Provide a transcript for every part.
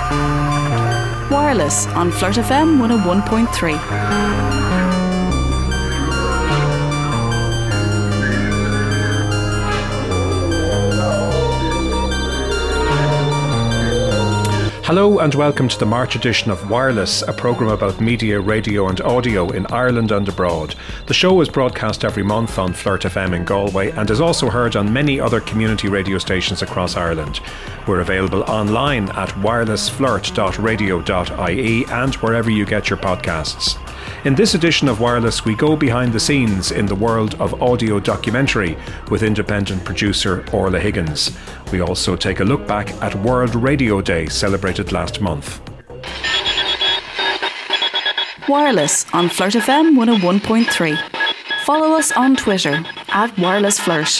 Wireless on Flirt FM 101.3. Hello and welcome to the March edition of Wireless, a programme about media, radio and audio in Ireland and abroad. The show is broadcast every month on Flirt FM in Galway and is also heard on many other community radio stations across Ireland. We're available online at wirelessflirt.radio.ie and wherever you get your podcasts. In this edition of Wireless, we go behind the scenes in the world of audio documentary with independent producer Orla Higgins. We also take a look back at World Radio Day, celebrated last month. Wireless on Flirt FM 101.3. Follow us on Twitter at WirelessFlirt.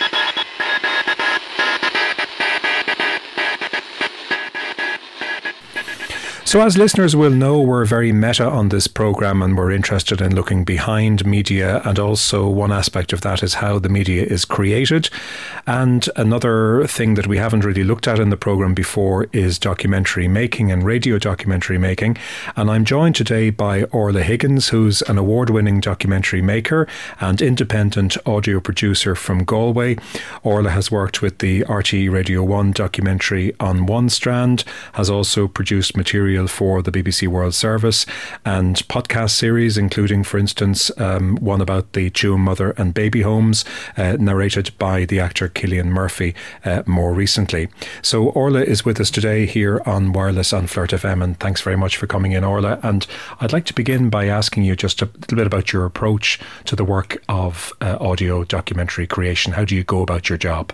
So as listeners will know, we're very meta on this programme and we're interested in looking behind media, and also one aspect of that is how the media is created. And another thing that we haven't really looked at in the programme before is documentary making and radio documentary making. And I'm joined today by Orla Higgins, who's an award-winning documentary maker and independent audio producer from Galway. Orla has worked with the RTE Radio 1 documentary On One Strand, has also produced material for the BBC World Service and podcast series, including, for instance, one about the Tuam mother and baby homes, narrated by the actor Cillian Murphy more recently. So Orla is with us today here on Wireless on Flirt FM, and thanks very much for coming in, Orla. And I'd like to begin by asking you just a little bit about your approach to the work of audio documentary creation. How do you go about your job?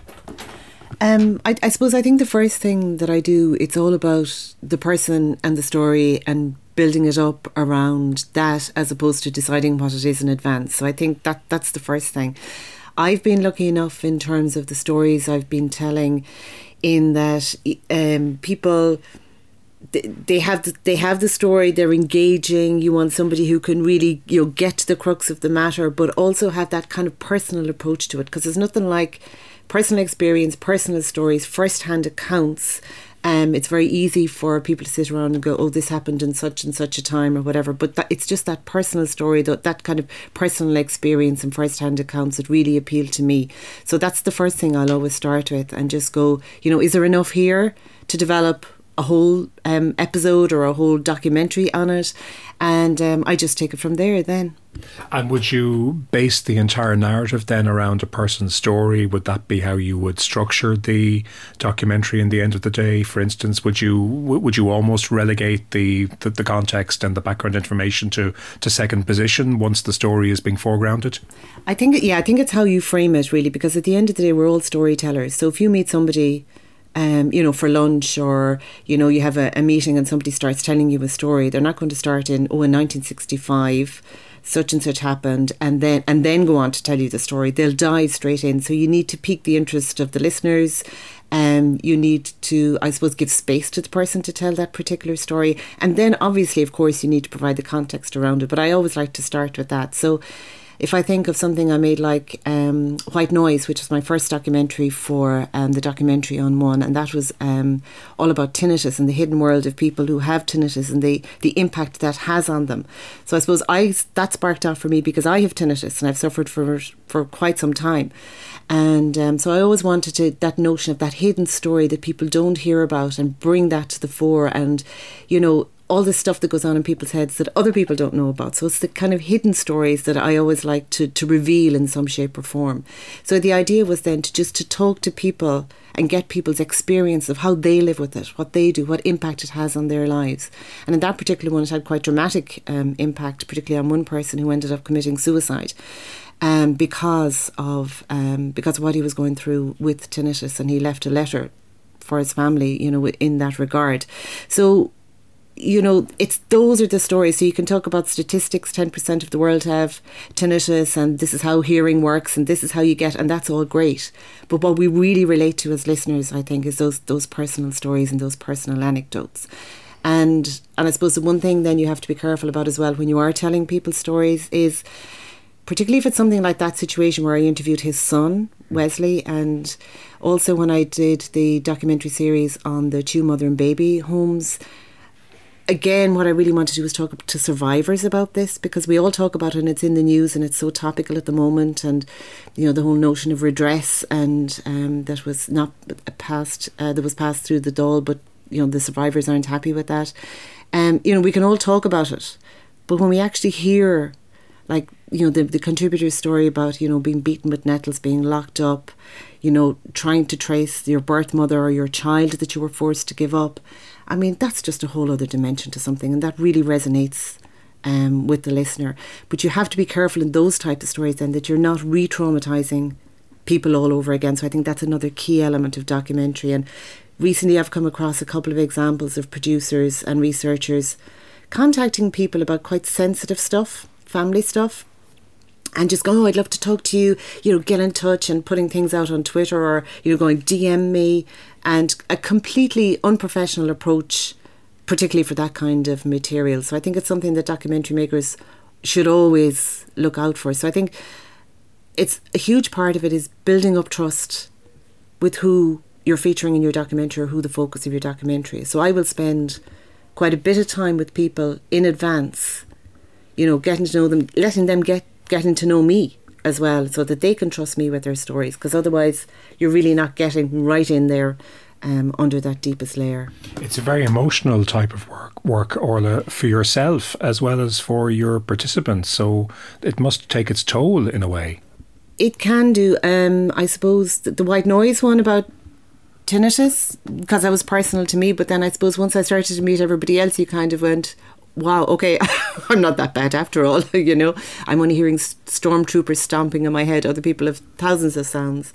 I suppose I think the first thing that I do, it's all about the person and the story and building it up around that, as opposed to deciding what it is in advance. So I think that's the first thing. I've been lucky enough in terms of the stories I've been telling, in that people, they have the story, they're engaging. You want somebody who can really, get to the crux of the matter, but also have that kind of personal approach to it, because there's nothing like personal experience, personal stories, first-hand accounts. It's very easy for people to sit around and go, oh, this happened in such and such a time or whatever. But it's just that personal story, that kind of personal experience and first-hand accounts that really appeal to me. So that's the first thing I'll always start with, and just go, is there enough here to develop a whole episode or a whole documentary on it? And I just take it from there then. And would you base the entire narrative then around a person's story? Would that be how you would structure the documentary in the end of the day? For instance, would you almost relegate the context and the background information to second position once the story is being foregrounded? I think it's how you frame it, really, because at the end of the day, we're all storytellers. So if you meet somebody for lunch, or, you have a meeting and somebody starts telling you a story, they're not going to start in 1965, such and such happened, and then go on to tell you the story. They'll dive straight in. So you need to pique the interest of the listeners. You need to, I suppose, give space to the person to tell that particular story. And then obviously, of course, you need to provide the context around it. But I always like to start with that. So if I think of something I made like White Noise, which was my first documentary for the documentary On One, and that was all about tinnitus and the hidden world of people who have tinnitus and the impact that has on them. So I suppose that sparked off for me because I have tinnitus and I've suffered for quite some time. And so I always wanted that notion of that hidden story that people don't hear about, and bring that to the fore, and, all the stuff that goes on in people's heads that other people don't know about. So it's the kind of hidden stories that I always like to reveal in some shape or form. So the idea was then to talk to people and get people's experience of how they live with it, what they do, what impact it has on their lives. And in that particular one, it had quite dramatic impact, particularly on one person who ended up committing suicide. Because of what he was going through with tinnitus, and he left a letter for his family, in that regard. So, those are the stories. So you can talk about statistics, 10% of the world have tinnitus, and this is how hearing works, and this is how you get, and that's all great. But what we really relate to as listeners, I think, is those personal stories and those personal anecdotes. And I suppose the one thing then you have to be careful about as well when you are telling people's stories is particularly if it's something like that situation where I interviewed his son, Wesley, and also when I did the documentary series on the two mother and baby homes. Again, what I really wanted to do was talk to survivors about this, because we all talk about it and it's in the news and it's so topical at the moment, and the whole notion of redress and that was not passed, that was passed through the Dáil, but the survivors aren't happy with that. We can all talk about it, but when we actually hear, like, the contributor's story about, being beaten with nettles, being locked up, trying to trace your birth mother or your child that you were forced to give up. I mean, that's just a whole other dimension to something, and that really resonates with the listener. But you have to be careful in those types of stories then that you're not re-traumatising people all over again. So I think that's another key element of documentary. And recently I've come across a couple of examples of producers and researchers contacting people about quite sensitive stuff, family stuff, and just going, I'd love to talk to you, get in touch, and putting things out on Twitter, or, going, DM me, and a completely unprofessional approach, particularly for that kind of material. So I think it's something that documentary makers should always look out for. So I think it's a huge part of it is building up trust with who you're featuring in your documentary or who the focus of your documentary is. So I will spend quite a bit of time with people in advance, getting to know them, letting them getting to know me as well, so that they can trust me with their stories, because otherwise you're really not getting right in there under that deepest layer. It's a very emotional type of work, Orla, for yourself as well as for your participants, so it must take its toll in a way. It can do. I suppose the white noise one about tinnitus, because that was personal to me, but then I suppose once I started to meet everybody else, you kind of went, wow, okay, I'm not that bad after all, I'm only hearing stormtroopers stomping in my head. Other people have thousands of sounds.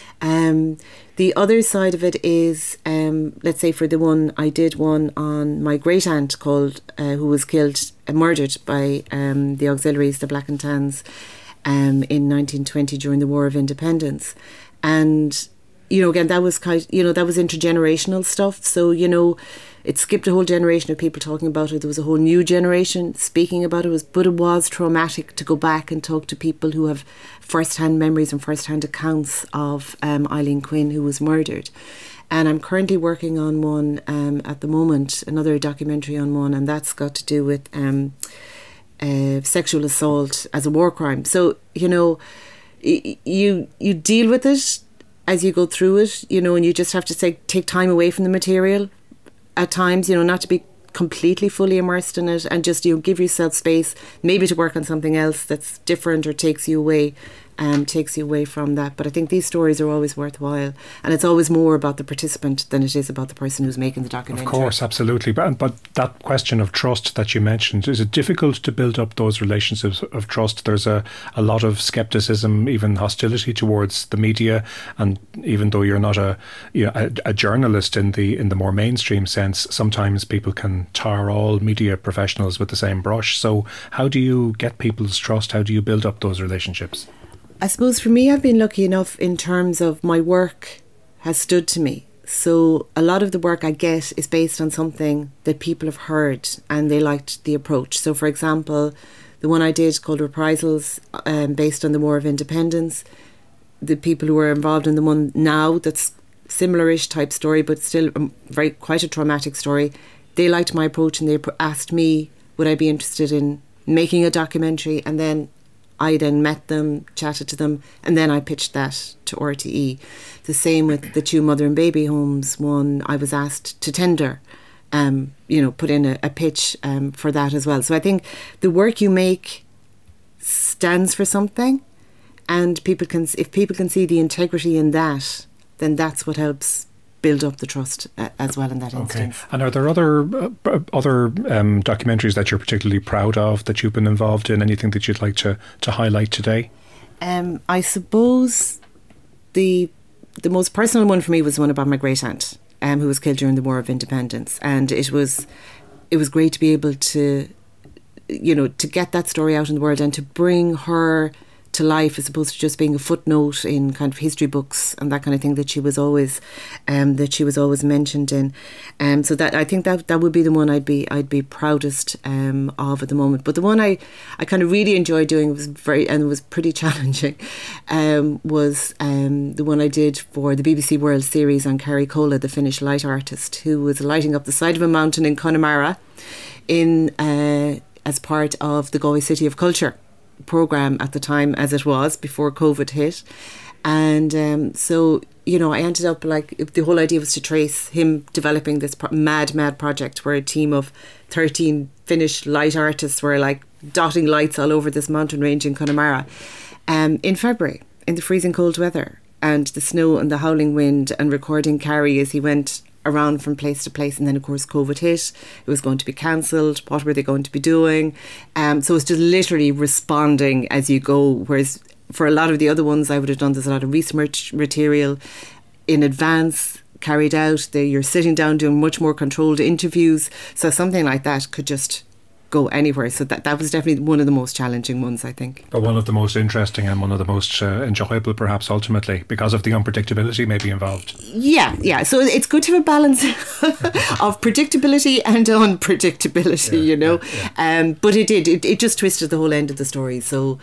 The other side of it is, let's say for the one, I did one on my great aunt called, who was murdered by the auxiliaries, the Black and Tans, in 1920 during the War of Independence. And, again, that was that was intergenerational stuff. So, it skipped a whole generation of people talking about it. There was a whole new generation speaking about it. But it was traumatic to go back and talk to people who have first-hand memories and first-hand accounts of Eileen Quinn, who was murdered. And I'm currently working on one at the moment, another documentary on one, and that's got to do with sexual assault as a war crime. So, you deal with it as you go through it, and you just have to take time away from the material at times, not to be completely fully immersed in it, and just give yourself space maybe to work on something else that's different or takes you away from that. But I think these stories are always worthwhile, and it's always more about the participant than it is about the person who's making the documentary. Of course, absolutely. But that question of trust that you mentioned, is it difficult to build up those relationships of trust? There's a lot of scepticism, even hostility towards the media, and even though you're not a journalist in the more mainstream sense, sometimes people can tar all media professionals with the same brush. So how do you get people's trust? How do you build up those relationships? I suppose for me, I've been lucky enough in terms of my work has stood to me. So a lot of the work I get is based on something that people have heard and they liked the approach. So for example, the one I did called Reprisals, based on the War of Independence, the people who were involved in the one now that's similar-ish type story, but still quite a traumatic story, they liked my approach and they asked me would I be interested in making a documentary, and then I then met them, chatted to them, and then I pitched that to RTE. The same with the two mother and baby homes one, I was asked to tender, put in a pitch for that as well. So I think the work you make stands for something, and if people can see the integrity in that, then that's what helps build up the trust as well in that instance. And are there other documentaries that you're particularly proud of that you've been involved in? Anything that you'd like to highlight today? I suppose the most personal one for me was one about my great aunt, who was killed during the War of Independence, and it was great to be able to to get that story out in the world and to bring her to life as opposed to just being a footnote in kind of history books and that kind of thing that she was always mentioned in. So that I think that would be the one I'd be proudest of at the moment. But the one I kind of really enjoyed doing was pretty challenging. Was the one I did for the BBC World Series on Kerry Cola, the Finnish light artist, who was lighting up the side of a mountain in Connemara as part of the Galway City of Culture programme at the time, as it was before COVID hit. And so, you know, I ended up the whole idea was to trace him developing this mad project where a team of 13 Finnish light artists were dotting lights all over this mountain range in Connemara in February, in the freezing cold weather and the snow and the howling wind, and recording Carrie as he went around from place to place. And then of course COVID hit, it was going to be cancelled. What were they going to be doing? So it's just literally responding as you go, whereas for a lot of the other ones I would have done, there's a lot of research material in advance carried out. You're sitting down doing much more controlled interviews, so something like that could just go anywhere. So that was definitely one of the most challenging ones, I think. But one of the most interesting and one of the most enjoyable, perhaps, ultimately, because of the unpredictability maybe involved. Yeah. So it's good to have a balance of predictability and unpredictability, you know. Yeah. But it just twisted the whole end of the story. So,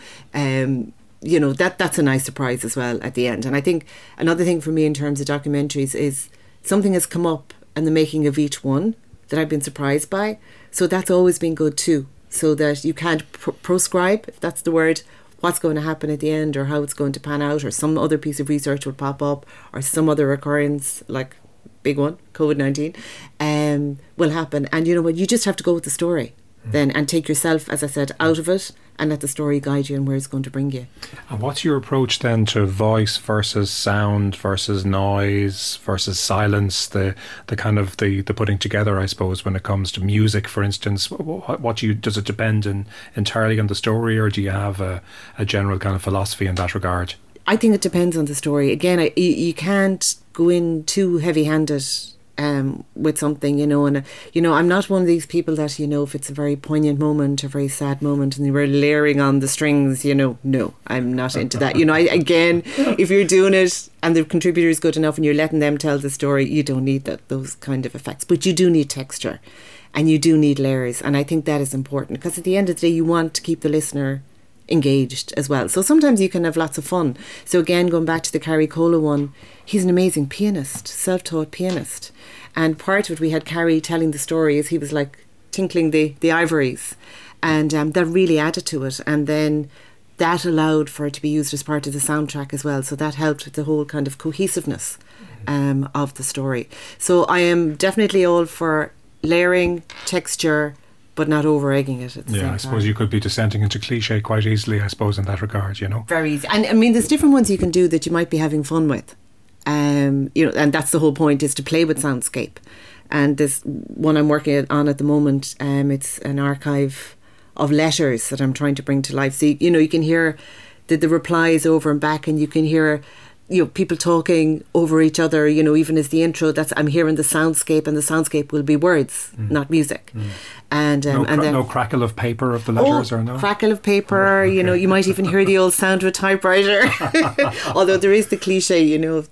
you know, that's a nice surprise as well at the end. And I think another thing for me in terms of documentaries is something has come up in the making of each one that I've been surprised by. So that's always been good too, so that you can't proscribe, if that's the word, what's going to happen at the end or how it's going to pan out, or some other piece of research will pop up, or some other occurrence, like big one, COVID-19, will happen. And you know what, you just have to go with the story then and take yourself, as I said, out of it and let the story guide you and where it's going to bring you. And what's your approach then to voice versus sound versus noise versus silence, the kind of the putting together, I suppose, when it comes to music, for instance? Does it depend entirely on the story, or do you have a general kind of philosophy in that regard? I think it depends on the story. Again, you can't go in too heavy-handed with something, you know, and you know, I'm not one of these people that, you know, if it's a very poignant moment, a very sad moment, and they were layering on the strings, you know, no, I'm not into that. You know, again, if you're doing it and the contributor is good enough and you're letting them tell the story, you don't need those kind of effects, but you do need texture and you do need layers, and I think that is important, because at the end of the day you want to keep the listener engaged as well. So sometimes you can have lots of fun. So again, going back to the Kerry Cola one, he's an amazing pianist, self-taught pianist, and part of it we had Kerry telling the story as he was like tinkling the ivories, and that really added to it, and then that allowed for it to be used as part of the soundtrack as well, so that helped with the whole kind of cohesiveness of the story. So I am definitely all for layering, texture, but not over-egging it at the same time. Yeah, I suppose you could be descending into cliche quite easily, I suppose, in that regard, you know. Very easy. And I mean, there's different ones you can do that you might be having fun with. You know, and that's the whole point, is to play with soundscape. And this one I'm working on at the moment, it's an archive of letters that I'm trying to bring to life. So, you know, you can hear the replies over and back, and you can hear, you know, people talking over each other, you know, even as the intro, I'm hearing the soundscape, and the soundscape will be words, not music. And then no crackle of paper of the letters, or no? Crackle of paper, okay. You know, you might even hear the old sound of a typewriter. Although there is the cliche, you know, of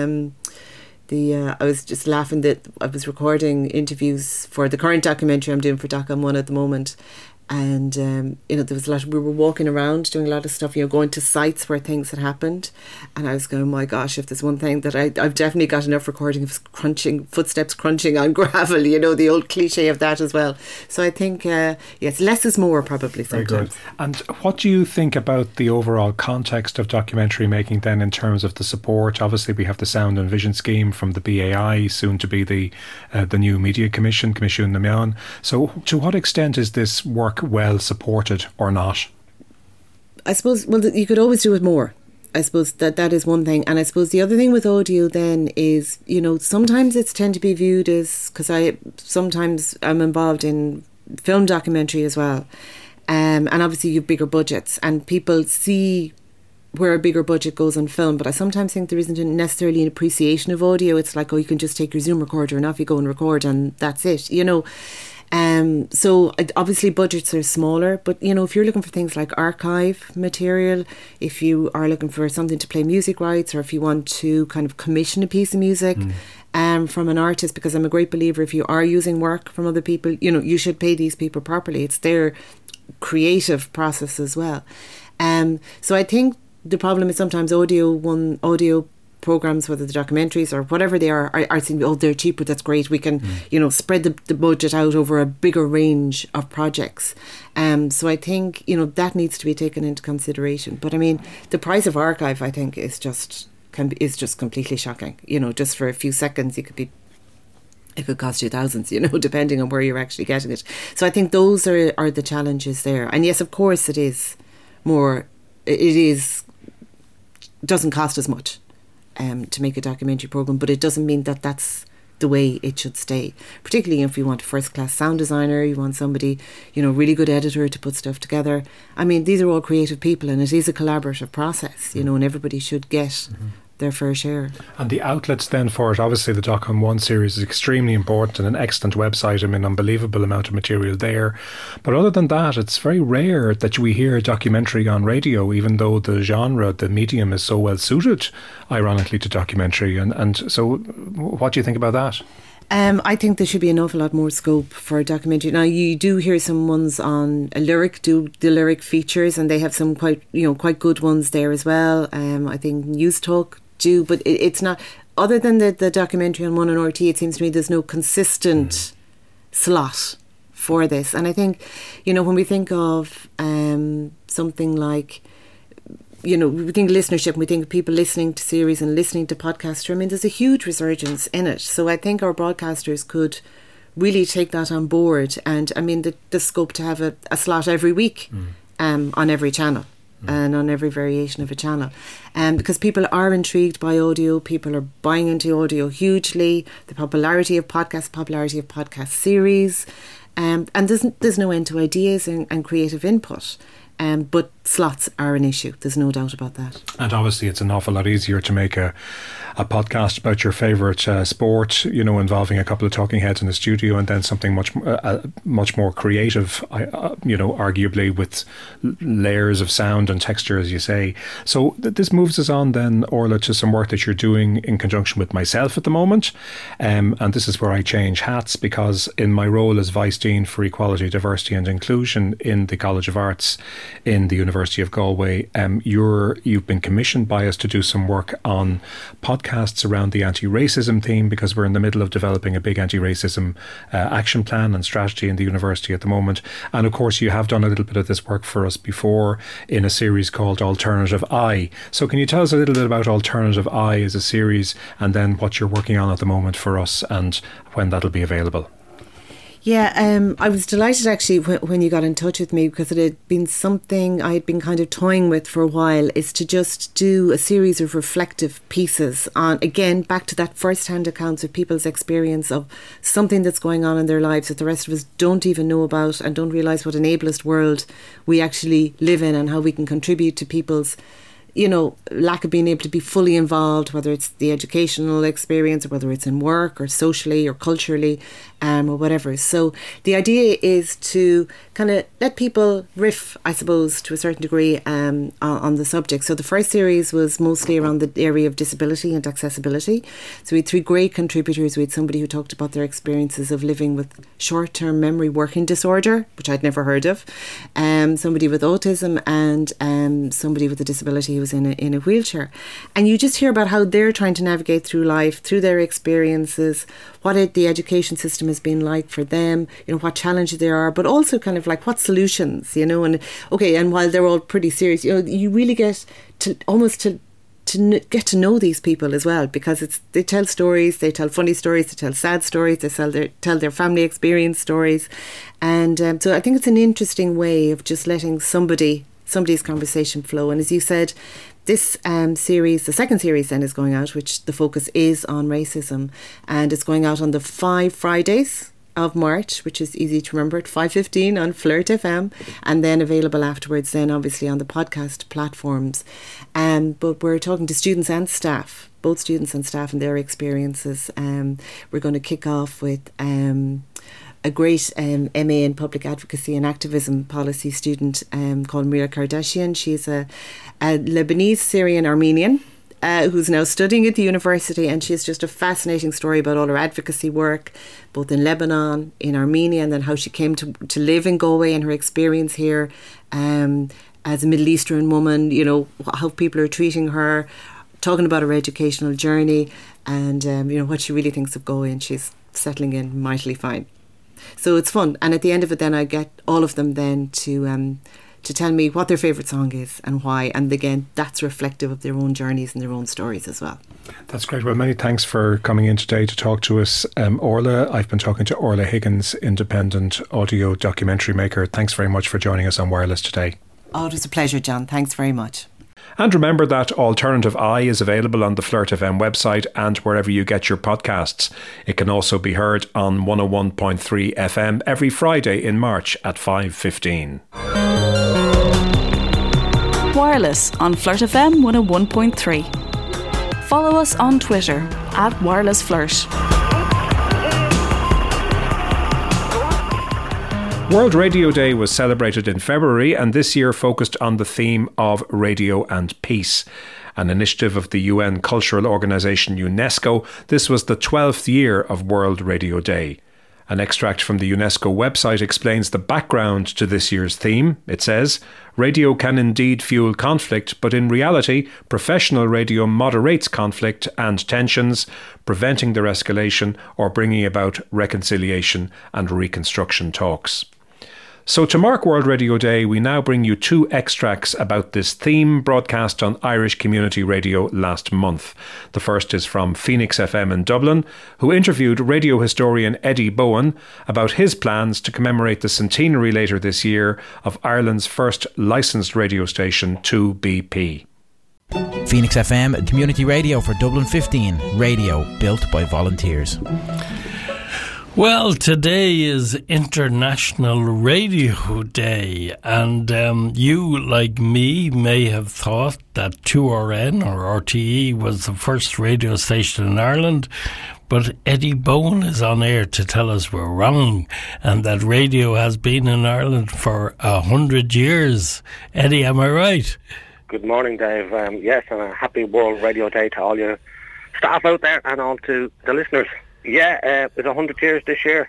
I was just laughing that I was recording interviews for the current documentary I'm doing for Doc On One at the moment. And, you know, there was we were walking around doing a lot of stuff, you know, going to sites where things had happened. And I was going, oh my gosh, if there's one thing that I've definitely got enough recording of footsteps crunching on gravel, you know, the old cliche of that as well. So I think, yes, less is more probably sometimes. Very good. And what do you think about the overall context of documentary making then, in terms of the support? Obviously we have the Sound and Vision Scheme from the BAI, soon to be the new Media Commission, Comisiún na Meán. So to what extent is this work well supported or not? I suppose, well, you could always do it more. I suppose that is one thing. And I suppose the other thing with audio then is, you know, sometimes it's tend to be viewed as, because sometimes I'm involved in film documentary as well, and obviously you have bigger budgets and people see where a bigger budget goes on film, but I sometimes think there isn't necessarily an appreciation of audio. It's like, oh, you can just take your Zoom recorder and off you go and record and that's it, you know. So obviously budgets are smaller, but if you're looking for things like archive material, if you are looking for something to play music rights, or if you want to kind of commission a piece of music from an artist, because I'm a great believer, if you are using work from other people, you should pay these people properly. It's their creative process as well. So I think the problem is sometimes audio programs, whether the documentaries or whatever they are saying, they're cheaper, that's great, we can spread the budget out over a bigger range of projects. So I think that needs to be taken into consideration. But I mean, the price of archive, I think, is just completely shocking. Just for a few seconds it could cost you thousands, depending on where you're actually getting it. So I think those are the challenges there. And yes, of course it doesn't cost as much to make a documentary programme, but it doesn't mean that that's the way it should stay. Particularly if you want a first-class sound designer, you want somebody, really good editor to put stuff together. I mean, these are all creative people, and it is a collaborative process, and everybody should get their fair share. And the outlets then for it, obviously the Dotcom 1 series is extremely important and an excellent website. I mean, unbelievable amount of material there. But other than that, it's very rare that we hear a documentary on radio, even though the genre, the medium is so well suited, ironically, to documentary. And so what do you think about that? I think there should be an awful lot more scope for a documentary. Now, you do hear some ones on Lyric, do the Lyric features, and they have some quite good ones there as well. I think News Talk do, but it's not, other than the documentary on One on RT, it seems to me there's no consistent slot for this. And I think, when we think of something like, we think listenership, and we think of people listening to series and listening to podcasts. I mean, there's a huge resurgence in it. So I think our broadcasters could really take that on board. And I mean, the scope to have a slot every week on every channel and on every variation of a channel. Because people are intrigued by audio, people are buying into audio hugely, the popularity of podcast series. And there's no end to ideas and creative input. But slots are an issue. There's no doubt about that. And obviously it's an awful lot easier to make a podcast about your favourite sport, involving a couple of talking heads in the studio, and then something much more creative, arguably with layers of sound and texture, as you say. So this moves us on then, Orla, to some work that you're doing in conjunction with myself at the moment. And this is where I change hats, because in my role as Vice Dean for Equality, Diversity and Inclusion in the College of Arts in the University of Galway, you've been commissioned by us to do some work on podcasts around the anti-racism theme, because we're in the middle of developing a big anti-racism action plan and strategy in the university at the moment. And of course you have done a little bit of this work for us before in a series called Alternative I. So can you tell us a little bit about Alternative I as a series, and then what you're working on at the moment for us and when that'll be available? Yeah, I was delighted actually when you got in touch with me, because it had been something I had been kind of toying with for a while, is to just do a series of reflective pieces on, again, back to that first-hand accounts of people's experience of something that's going on in their lives that the rest of us don't even know about and don't realise what an ableist world we actually live in, and how we can contribute to people's lack of being able to be fully involved, whether it's the educational experience or whether it's in work or socially or culturally or whatever. So the idea is to kind of let people riff, I suppose, to a certain degree on the subject. So the first series was mostly around the area of disability and accessibility. So we had 3 great contributors. We had somebody who talked about their experiences of living with short-term memory working disorder, which I'd never heard of, somebody with autism, and somebody with a disability who was in a wheelchair. And you just hear about how they're trying to navigate through life, through their experiences, what the education system has been like for them, what challenges there are, but also kind of like what solutions, and while they're all pretty serious, you really get to almost to get to know these people as well, because they tell stories, they tell funny stories, they tell sad stories, they tell their family experience stories. And so I think it's an interesting way of just letting somebody's conversation flow. And as you said, this series, the second series then, is going out, which the focus is on racism, and it's going out on the 5 Fridays of March, which is easy to remember, at 5:15 on Flirt FM, and then available afterwards then obviously on the podcast platforms. But we're talking to students and staff, both students and staff, and their experiences. We're going to kick off with a great MA in public advocacy and activism policy student called Mira Kardashian. She's a Lebanese Syrian Armenian who's now studying at the university, and she has just a fascinating story about all her advocacy work, both in Lebanon, in Armenia, and then how she came to live in Galway and her experience here as a Middle Eastern woman, you know, how people are treating her, talking about her educational journey, and you know, what she really thinks of Galway, and she's settling in mightily fine. So it's fun, and at the end of it then I get all of them then to tell me what their favourite song is and why, and again that's reflective of their own journeys and their own stories as well. That's great. Well, many thanks for coming in today to talk to us, Orla. I've been talking to Orla Higgins, independent audio documentary maker. Thanks very much for joining us on Wireless today. Oh, it was a pleasure, John. Thanks very much. And remember that Alternative Eye is available on the Flirt FM website and wherever you get your podcasts. It can also be heard on 101.3 FM every Friday in March at 5:15. Wireless on Flirt FM 101.3. Follow us on Twitter @WirelessFlirt. World Radio Day was celebrated in February, and this year focused on the theme of radio and peace. An initiative of the UN cultural organisation UNESCO, this was the 12th year of World Radio Day. An extract from the UNESCO website explains the background to this year's theme. It says, "Radio can indeed fuel conflict, but in reality, professional radio moderates conflict and tensions, preventing their escalation or bringing about reconciliation and reconstruction talks." So to mark World Radio Day, we now bring you two extracts about this theme broadcast on Irish Community Radio last month. The first is from Phoenix FM in Dublin, who interviewed radio historian Eddie Bowen about his plans to commemorate the centenary later this year of Ireland's first licensed radio station, 2BP. Phoenix FM, community radio for Dublin 15, radio built by volunteers. Well, today is International Radio Day, and you, like me, may have thought that 2RN or RTE was the first radio station in Ireland, but Eddie Bowen is on air to tell us we're wrong and that radio has been in Ireland for 100 years. Eddie, am I right? Good morning, Dave. Yes, and a happy World Radio Day to all your staff out there and all to the listeners. Yeah, it's 100 years this year.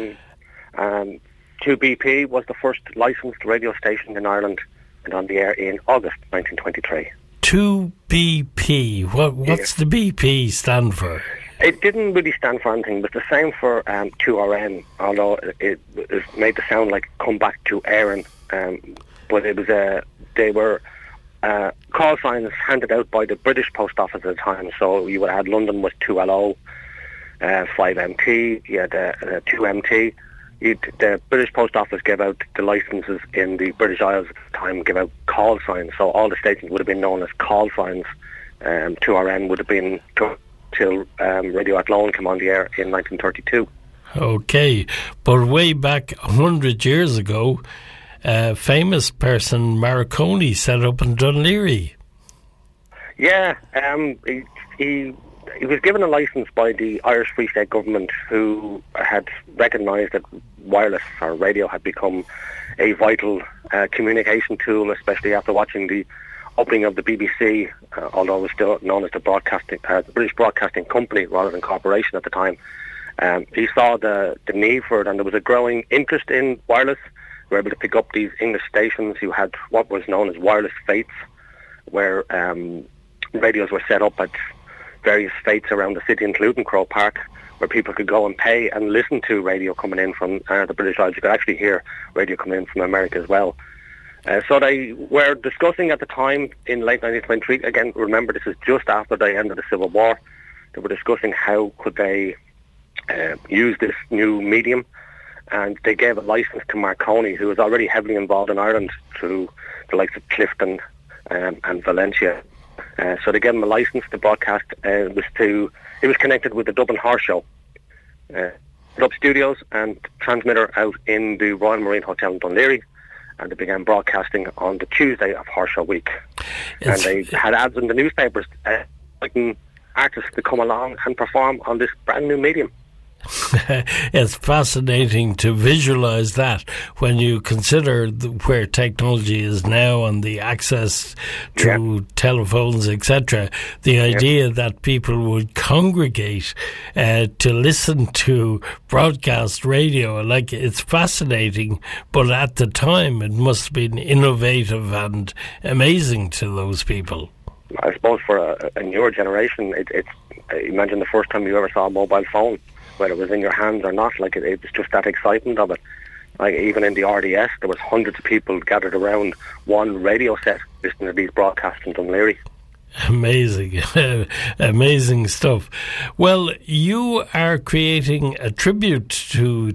2BP was the first licensed radio station in Ireland and on the air in August 1923. 2BP. What's the BP stand for? It didn't really stand for anything, but the same for 2RN, although it made the sound like come back to Éireann. But it was they were call signs handed out by the British Post Office at the time. So you would have had London with 2LO. 5MT, you had 2MT. The British Post Office gave out the licences in the British Isles at the time, gave out call signs, so all the stations would have been known as call signs. 2RN would have been till Radio Athlone came on the air in 1932. Okay, but way back 100 years ago, a famous person, Marconi, set up in Dún Laoghaire. Yeah, he was given a licence by the Irish Free State government, who had recognised that wireless or radio had become a vital communication tool, especially after watching the opening of the BBC, although it was still known as the British Broadcasting Company rather than corporation at the time. He saw the need for it, and there was a growing interest in wireless. We were able to pick up these English stations. You had what was known as wireless fates, where radios were set up at various fates around the city, including Croke Park, where people could go and pay and listen to radio coming in from the British Isles. You could actually hear radio coming in from America as well. So they were discussing at the time in late 1923, again, remember this is just after the end of the Civil War, they were discussing how could they use this new medium, and they gave a licence to Marconi, who was already heavily involved in Ireland through the likes of Clifton and Valencia. So they gave him a licence to broadcast. It was connected with the Dublin Horse Show, up studios and transmitter out in the Royal Marine Hotel in Dún Laoghaire, and they began broadcasting on the Tuesday of Horse Show week. And they had ads in the newspapers inviting artists to come along and perform on this brand new medium. It's fascinating to visualize that when you consider where technology is now and the access to telephones, etc. The idea that people would congregate to listen to broadcast radio, like, it's fascinating, but at the time it must have been innovative and amazing to those people. I suppose for a newer generation, it's imagine the first time you ever saw a mobile phone, whether it was in your hands or not. Like, it was just that excitement of it. Like, even in the RDS, there was hundreds of people gathered around one radio set listening to these broadcasts from Dunleary. Amazing, amazing stuff. Well, you are creating a tribute to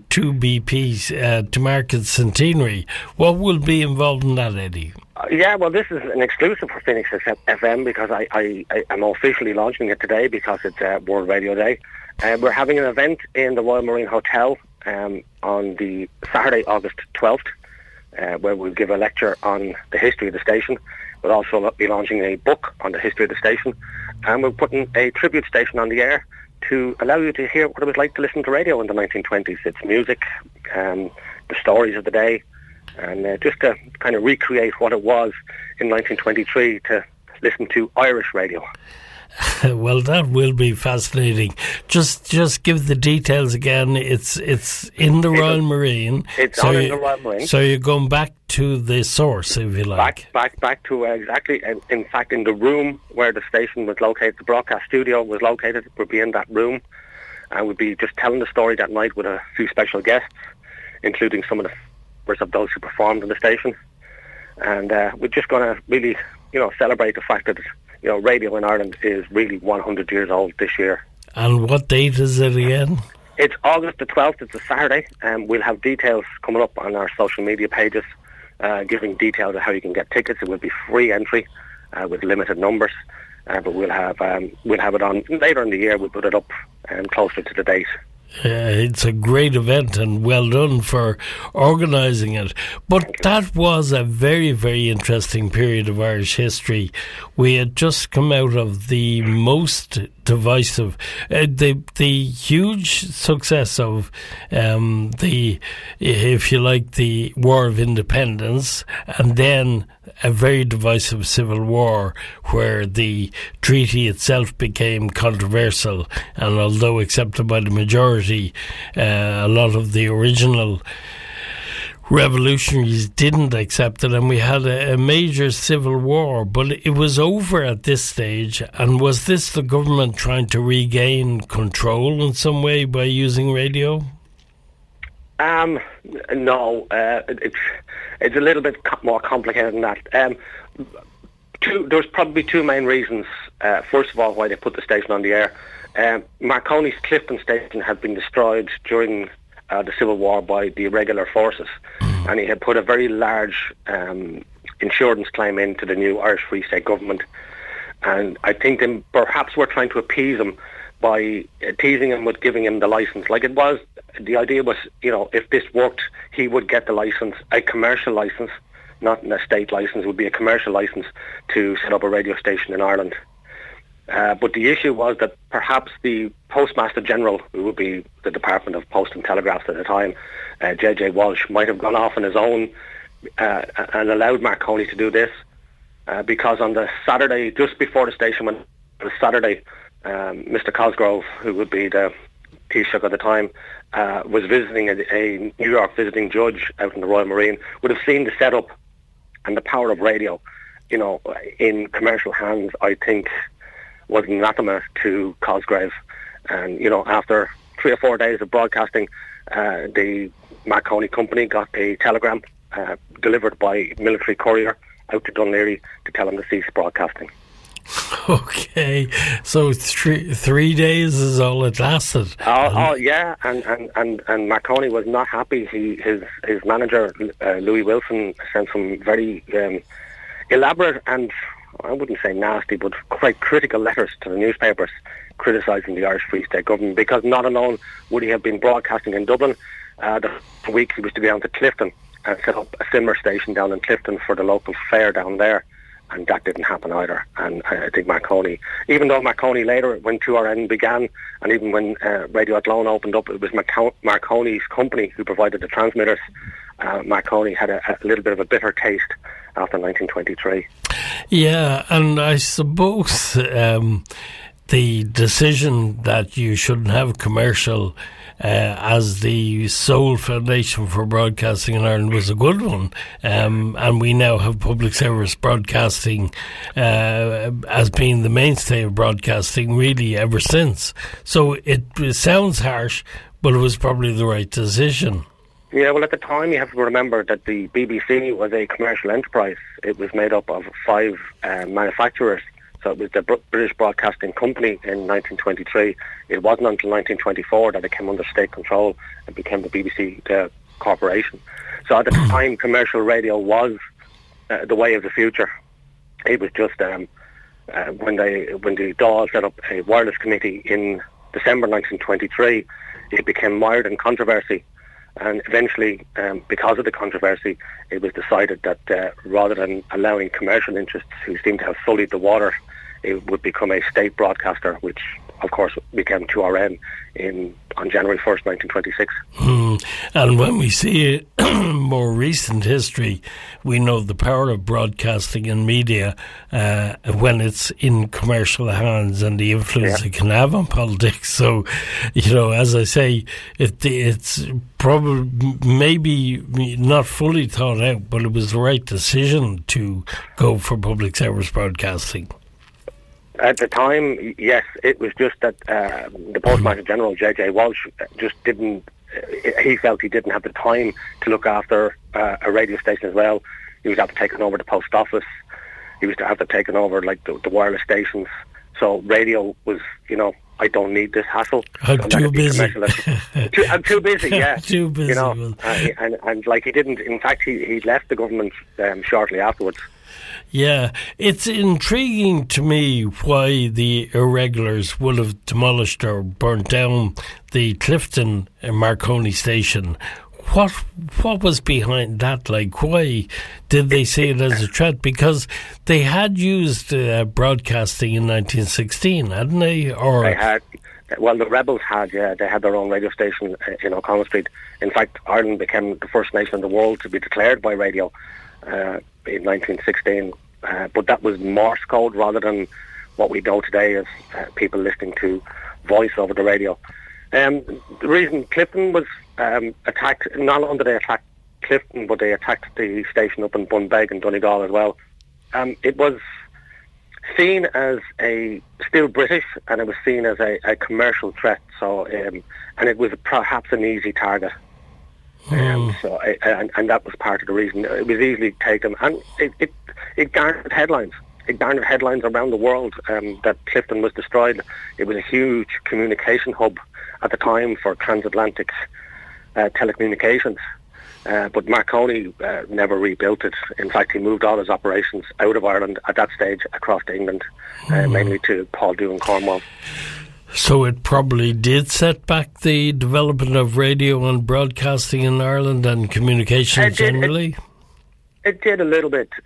2BP to mark its centenary. What will be involved in that, Eddie? Yeah, well, this is an exclusive for Phoenix FM because I am officially launching it today because it's World Radio Day. We're having an event in the Royal Marine Hotel on the Saturday, August 12th, where we'll give a lecture on the history of the station. We'll also be launching a book on the history of the station, and we're putting a tribute station on the air to allow you to hear what it was like to listen to radio in the 1920s. It's music, the stories of the day, and just to kind of recreate what it was in 1923 to listen to Irish radio. Well, that will be fascinating. Just give the details again. It's in the Royal Marine. It's in the Royal Marine. So you're going back to the source, if you like. Back to exactly. In fact, in the room where the station was located, the broadcast studio was located. We'll be in that room, and we'll be just telling the story that night with a few special guests, including some of the members of those who performed in the station. And we're just going to really, celebrate the fact that radio in Ireland is really 100 years old this year. And what date is it again? It's August the 12th. It's a Saturday, and we'll have details coming up on our social media pages, giving details of how you can get tickets. It will be free entry with limited numbers, but we'll have it on later in the year. We'll put it up closer to the date. It's a great event, and well done for organising it. But that was a very, very interesting period of Irish history. We had just come out of the most divisive, the huge success of the War of Independence, and then a very divisive civil war where the treaty itself became controversial, and although accepted by the majority, a lot of the original revolutionaries didn't accept it, and we had a major civil war. But it was over at this stage, and was this the government trying to regain control in some way by using radio? No, it's a little bit more complicated than that. There's probably two main reasons. First of all, why they put the station on the air. Marconi's Clifton station had been destroyed during the Civil War by the irregular forces, and he had put a very large insurance claim into the new Irish Free State government, and I think they perhaps were trying to appease him by teasing him with giving him the licence. The idea was, if this worked, he would get the licence, a commercial licence, not an estate licence. It would be a commercial licence to set up a radio station in Ireland. But the issue was that perhaps the Postmaster General, who would be the Department of Post and Telegraphs at the time, J.J. Walsh, might have gone off on his own and allowed Marconi to do this, because on the Saturday, just before the station went, on Saturday, Mr. Cosgrove, who would be the Taoiseach at the time, was visiting a New York visiting judge out in the Royal Marine, would have seen the setup and the power of radio, in commercial hands. I think was anathema to Cosgrave. And, after 3 or 4 days of broadcasting, the Marconi company got a telegram delivered by military courier out to Dunleary to tell him to cease broadcasting. Okay, so 3 days is all it lasted. Yeah, and Marconi was not happy. His manager, Louis Wilson, sent some very elaborate and, I wouldn't say nasty, but quite critical letters to the newspapers criticising the Irish Free State government, because not alone would he have been broadcasting in Dublin, the week he was to go down to Clifton and set up a similar station down in Clifton for the local fair down there. and that didn't happen either. And I think Marconi, even though Marconi later, when 2RN began, and even when Radio Athlone opened up, it was Marconi's company who provided the transmitters. Marconi had a little bit of a bitter taste after 1923. Yeah, and I suppose the decision that you shouldn't have commercial as the sole foundation for broadcasting in Ireland was a good one, and we now have public service broadcasting as being the mainstay of broadcasting really ever since. So it sounds harsh, but it was probably the right decision. Yeah, well, at the time you have to remember that the BBC was a commercial enterprise. It was made up of 5 manufacturers. So it was the British Broadcasting Company in 1923. It wasn't until 1924 that it came under state control and became the BBC Corporation. So at the time, commercial radio was the way of the future. It was just when the Dáil set up a wireless committee in December 1923, it became mired in controversy. And eventually, because of the controversy, it was decided that rather than allowing commercial interests who seemed to have sullied the water, it would become a state broadcaster, which of course became 2RN on January 1st, 1926. And when we see more recent history, we know the power of broadcasting and media when it's in commercial hands and the influence it can have on politics. So, as I say, it's probably maybe not fully thought out, but it was the right decision to go for public service broadcasting. At the time, yes, it was just that the Postmaster General, J.J. Walsh, just didn't, he felt he didn't have the time to look after a radio station as well. He was after taking over the post office. He was after taking over like the wireless stations. So radio was, I don't need this hassle. I'm too busy. I'm too busy, yeah. Too busy. And like he didn't, in fact, he left the government shortly afterwards. Yeah, it's intriguing to me why the irregulars would have demolished or burnt down the Clifton Marconi station. What was behind that? Like, why did they see it as a threat? Because they had used broadcasting in 1916, hadn't they? Or they had. Well, the rebels had. Yeah, they had their own radio station in O'Connell Street. In fact, Ireland became the first nation in the world to be declared by radio in 1916. But that was Morse code rather than what we know today as people listening to voice over the radio. The reason Clifton was attacked, not only did they attack Clifton, but they attacked the station up in Bunbeg and Donegal as well. It was seen as still British, and it was seen as a commercial threat. So, and it was perhaps an easy target. And that was part of the reason. It was easily taken, and it garnered headlines. It garnered headlines around the world that Clifton was destroyed. It was a huge communication hub at the time for transatlantic telecommunications. But Marconi never rebuilt it. In fact, he moved all his operations out of Ireland at that stage across to England, mainly to Paul in Cornwall. So it probably did set back the development of radio and broadcasting in Ireland and communications generally? It did a little bit.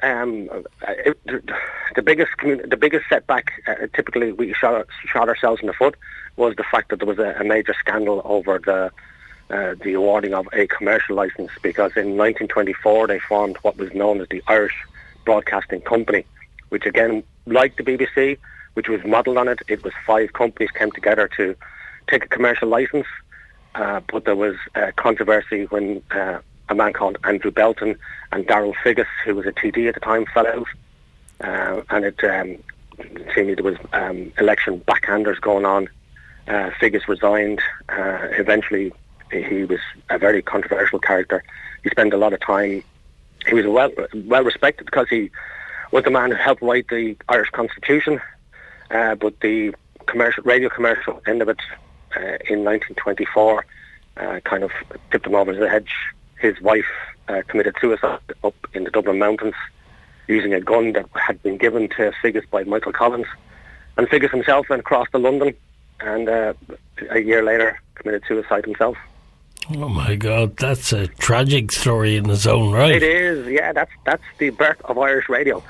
The biggest setback, typically we shot ourselves in the foot, was the fact that there was a major scandal over the awarding of a commercial licence, because in 1924 they formed what was known as the Irish Broadcasting Company, which again, like the BBC, which was modelled on it. It was 5 companies came together to take a commercial licence, but there was controversy when a man called Andrew Belton and Darrell Figgis, who was a TD at the time, fell out, and it seemed there was election backhanders going on. Figgis resigned. Eventually, he was a very controversial character. He spent a lot of time. He was well respected because he was the man who helped write the Irish Constitution. But the radio commercial end of it in 1924 kind of tipped him over the edge. His wife committed suicide up in the Dublin Mountains using a gun that had been given to Figgis by Michael Collins. And Figgis himself went across to London and a year later committed suicide himself. Oh my God, that's a tragic story in its own right. It is, yeah. That's the birth of Irish radio.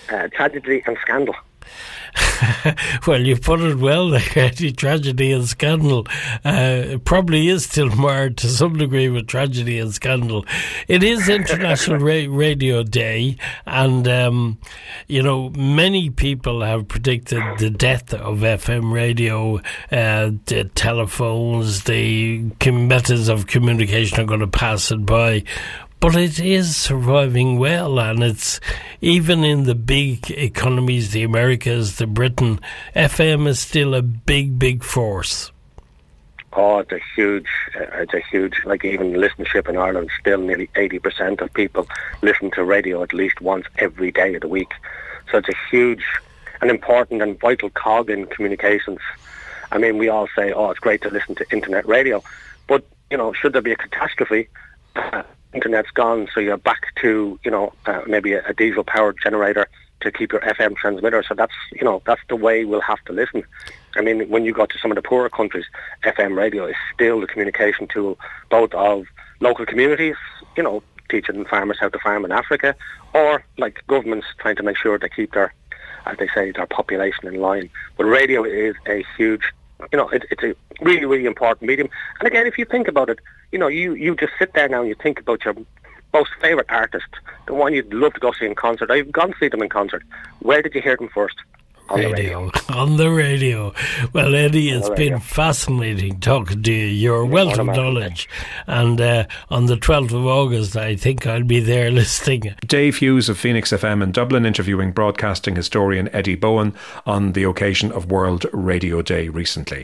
tragedy and scandal. Well, you put it well there, tragedy and scandal. It probably is still marred to some degree with tragedy and scandal. It is International Radio Day, and, many people have predicted the death of FM radio. The telephones, the methods of communication are going to pass it by. But it is surviving well, and it's even in the big economies, the Americas, the Britain, FM is still a big, big force. Oh, it's a huge, like even listenership in Ireland, still nearly 80% of people listen to radio at least once every day of the week. So it's a huge, an important and vital cog in communications. I mean, we all say, oh, it's great to listen to internet radio, but, should there be a catastrophe, internet's gone, so you're back to, maybe a diesel-powered generator to keep your FM transmitter. So that's the way we'll have to listen. I mean, when you go to some of the poorer countries, FM radio is still the communication tool, both of local communities, teaching farmers how to farm in Africa, or like governments trying to make sure they keep their, as they say, their population in line. But radio is a huge, it's a really, really important medium. And again, if you think about it, you just sit there now and you think about your most favourite artist, the one you'd love to go see in concert. I've gone to see them in concert. Where did you hear them first? On the radio. Well, Eddie, it's been fascinating talking to you. You're a wealth of knowledge. And on the 12th of August, I think I'll be there listening. Dave Hughes of Phoenix FM in Dublin interviewing broadcasting historian Eddie Bowen on the occasion of World Radio Day recently.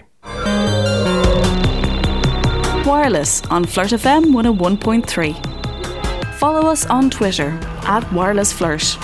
Wireless on Flirt FM 101.3. Follow us on Twitter @WirelessFlirt.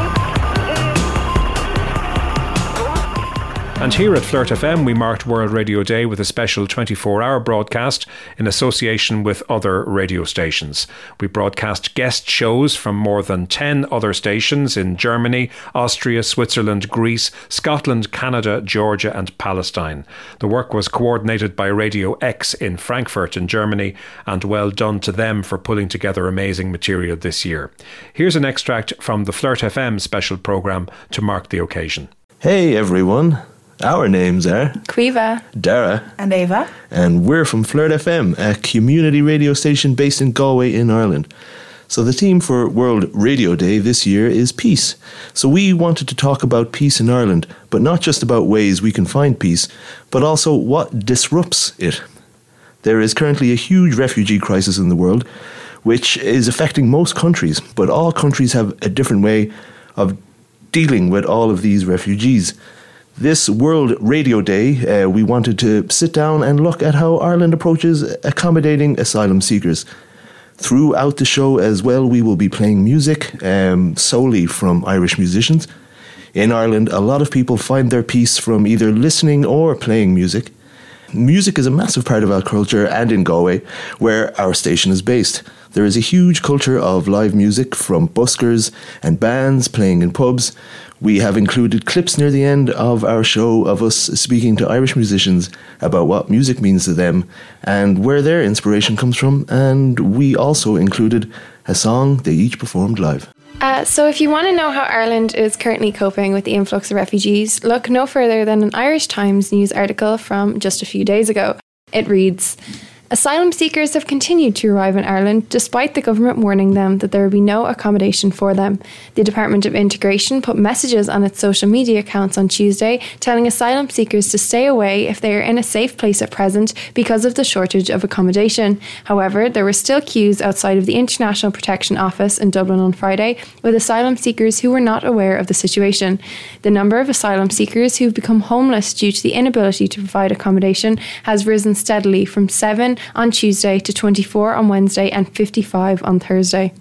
And here at Flirt FM, we marked World Radio Day with a special 24-hour broadcast in association with other radio stations. We broadcast guest shows from more than 10 other stations in Germany, Austria, Switzerland, Greece, Scotland, Canada, Georgia and Palestine. The work was coordinated by Radio X in Frankfurt in Germany, and well done to them for pulling together amazing material this year. Here's an extract from the Flirt FM special programme to mark the occasion. Hey everyone. Our names are Quiva, Dara and Ava, and we're from Flirt FM, a community radio station based in Galway in Ireland. So the theme for World Radio Day this year is peace. So we wanted to talk about peace in Ireland, but not just about ways we can find peace, but also what disrupts it. There is currently a huge refugee crisis in the world, which is affecting most countries, but all countries have a different way of dealing with all of these refugees. This World Radio Day, we wanted to sit down and look at how Ireland approaches accommodating asylum seekers. Throughout the show as well, we will be playing music solely from Irish musicians. In Ireland, a lot of people find their peace from either listening or playing music. Music is a massive part of our culture, and in Galway, where our station is based. There is a huge culture of live music from buskers and bands playing in pubs. We have included clips near the end of our show of us speaking to Irish musicians about what music means to them and where their inspiration comes from. And we also included a song they each performed live. So if you want to know how Ireland is currently coping with the influx of refugees, look no further than an Irish Times news article from just a few days ago. It reads, asylum seekers have continued to arrive in Ireland despite the government warning them that there will be no accommodation for them. The Department of Integration put messages on its social media accounts on Tuesday telling asylum seekers to stay away if they are in a safe place at present because of the shortage of accommodation. However, there were still queues outside of the International Protection Office in Dublin on Friday with asylum seekers who were not aware of the situation. The number of asylum seekers who have become homeless due to the inability to provide accommodation has risen steadily from 7 on Tuesday to 24 on Wednesday and 55 on Thursday.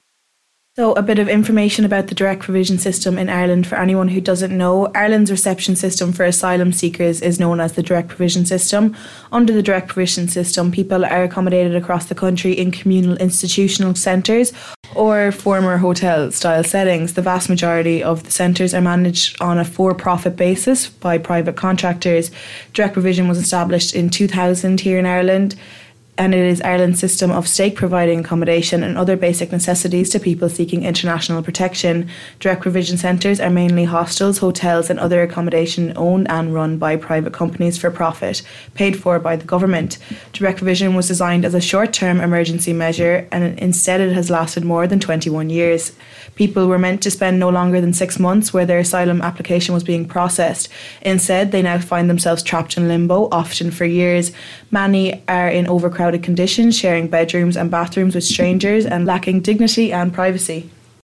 So a bit of information about the direct provision system in Ireland for anyone who doesn't know. Ireland's reception system for asylum seekers is known as the direct provision system. Under the direct provision system, people are accommodated across the country in communal institutional centres or former hotel-style settings. The vast majority of the centres are managed on a for-profit basis by private contractors. Direct provision was established in 2000 here in Ireland. and it is Ireland's system of state providing accommodation and other basic necessities to people seeking international protection. Direct provision centres are mainly hostels, hotels and other accommodation owned and run by private companies for profit, paid for by the government. Direct provision was designed as a short-term emergency measure, and instead it has lasted more than 21 years. People were meant to spend no longer than 6 months where their asylum application was being processed. Instead, they now find themselves trapped in limbo, often for years. Many are in overcrowded conditions, sharing bedrooms and bathrooms with strangers and lacking dignity and privacy.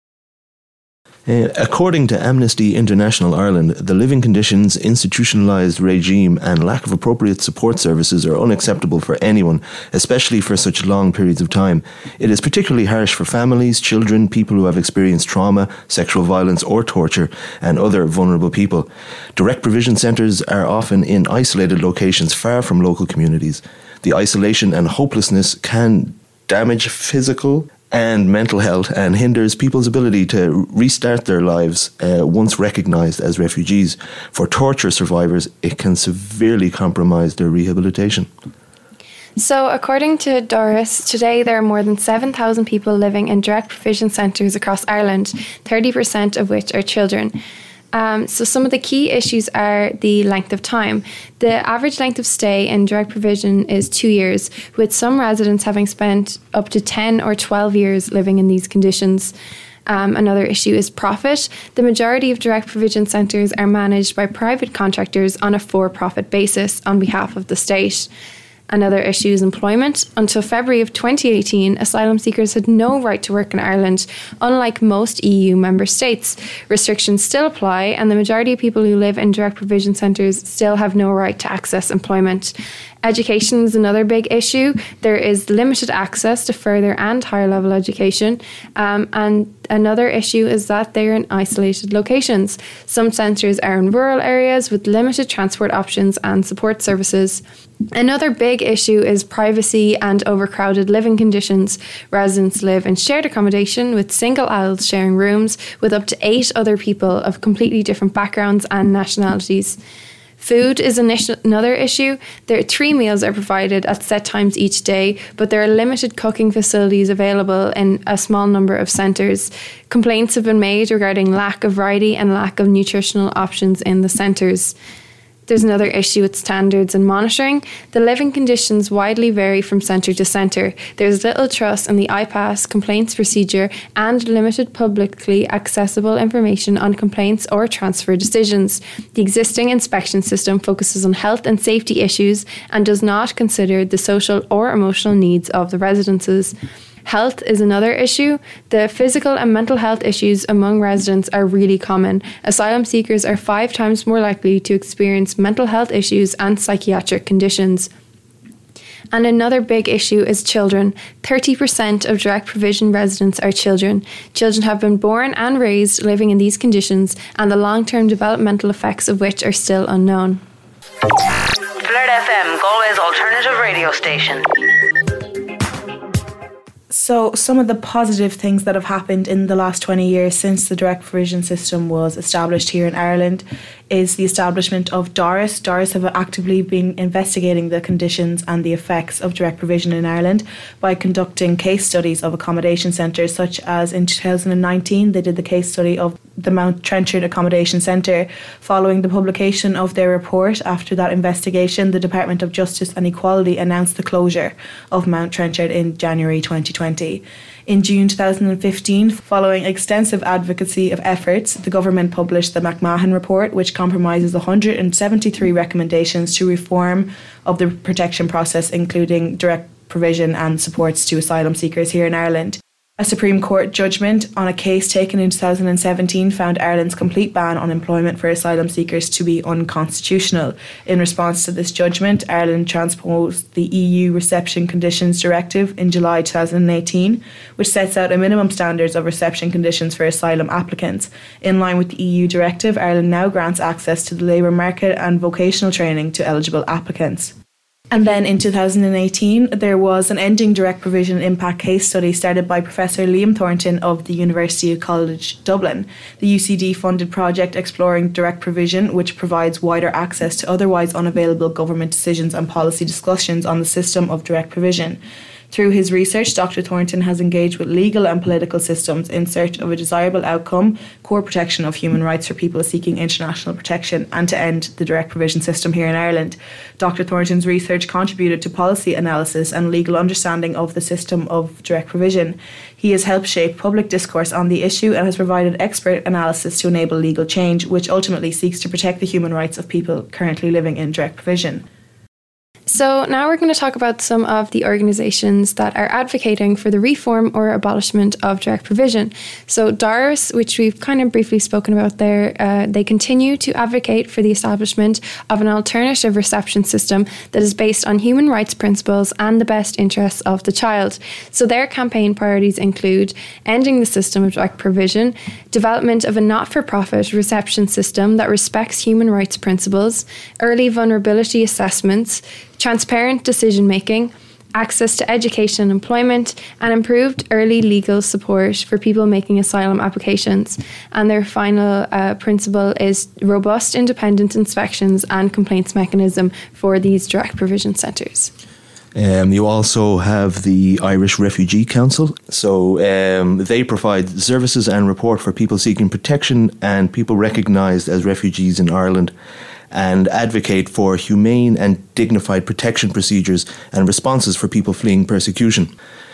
According to Amnesty International Ireland, the living conditions, institutionalised regime and lack of appropriate support services are unacceptable for anyone, especially for such long periods of time. It is particularly harsh for families, children, people who have experienced trauma, sexual violence or torture, and other vulnerable people. Direct provision centres are often in isolated locations far from local communities. The isolation and hopelessness can damage physical and mental health and hinders people's ability to restart their lives once recognised as refugees. For torture survivors, it can severely compromise their rehabilitation. So, according to Doris, today there are more than 7,000 people living in direct provision centres across Ireland, 30% of which are children. So some of the key issues are the length of time. The average length of stay in direct provision is 2 years, with some residents having spent up to 10 or 12 years living in these conditions. Another issue is profit. The majority of direct provision centres are managed by private contractors on a for-profit basis on behalf of the state. Another issue is employment. Until February of 2018, asylum seekers had no right to work in Ireland, unlike most EU member states. Restrictions still apply, and the majority of people who live in direct provision centres still have no right to access employment. Education is another big issue. There is limited access to further and higher level education. And another issue is that they're in isolated locations. Some centres are in rural areas with limited transport options and support services. Another big issue is privacy and overcrowded living conditions. Residents live in shared accommodation with single adults sharing rooms with up to 8 other people of completely different backgrounds and nationalities. Food is another issue. There are 3 meals are provided at set times each day, but there are limited cooking facilities available in a small number of centres. Complaints have been made regarding lack of variety and lack of nutritional options in the centres. There's another issue with standards and monitoring. The living conditions widely vary from centre to centre. There's little trust in the IPAS complaints procedure and limited publicly accessible information on complaints or transfer decisions. The existing inspection system focuses on health and safety issues and does not consider the social or emotional needs of the residences. Health is another issue. The physical and mental health issues among residents are really common. Asylum seekers are 5 times more likely to experience mental health issues and psychiatric conditions. And another big issue is children. 30% of direct provision residents are children. Children have been born and raised living in these conditions, and the long-term developmental effects of which are still unknown. Flirt FM, Galway's alternative radio station. So some of the positive things that have happened in the last 20 years since the direct provision system was established here in Ireland is the establishment of Doris. Doris have actively been investigating the conditions and the effects of direct provision in Ireland by conducting case studies of accommodation centres, such as in 2019 they did the case study of the Mount Trenchard Accommodation Centre. Following the publication of their report after that investigation, the Department of Justice and Equality announced the closure of Mount Trenchard in January 2020. In June 2015, following extensive advocacy of efforts, the government published the McMahon Report, which comprises 173 recommendations to reform of the protection process, including direct provision and supports to asylum seekers here in Ireland. A Supreme Court judgment on a case taken in 2017 found Ireland's complete ban on employment for asylum seekers to be unconstitutional. In response to this judgment, Ireland transposed the EU Reception Conditions Directive in July 2018, which sets out a minimum standards of reception conditions for asylum applicants. In line with the EU directive, Ireland now grants access to the labour market and vocational training to eligible applicants. And then in 2018, there was an Ending Direct Provision Impact case study started by Professor Liam Thornton of the University College Dublin. The UCD funded project exploring direct provision, which provides wider access to otherwise unavailable government decisions and policy discussions on the system of direct provision. Through his research, Dr. Thornton has engaged with legal and political systems in search of a desirable outcome, core protection of human rights for people seeking international protection, and to end the direct provision system here in Ireland. Dr. Thornton's research contributed to policy analysis and legal understanding of the system of direct provision. He has helped shape public discourse on the issue and has provided expert analysis to enable legal change, which ultimately seeks to protect the human rights of people currently living in direct provision. So now we're going to talk about some of the organisations that are advocating for the reform or abolishment of direct provision. So DARS, which we've kind of briefly spoken about there, they continue to advocate for the establishment of an alternative reception system that is based on human rights principles and the best interests of the child. So their campaign priorities include ending the system of direct provision, development of a not-for-profit reception system that respects human rights principles, early vulnerability assessments, transparent decision-making, access to education and employment, and improved early legal support for people making asylum applications. And their final principle is robust independent inspections and complaints mechanism for these direct provision centres. You also have the Irish Refugee Council. So they provide services and report for people seeking protection and people recognised as refugees in Ireland, and advocate for humane and dignified protection procedures and responses for people fleeing persecution.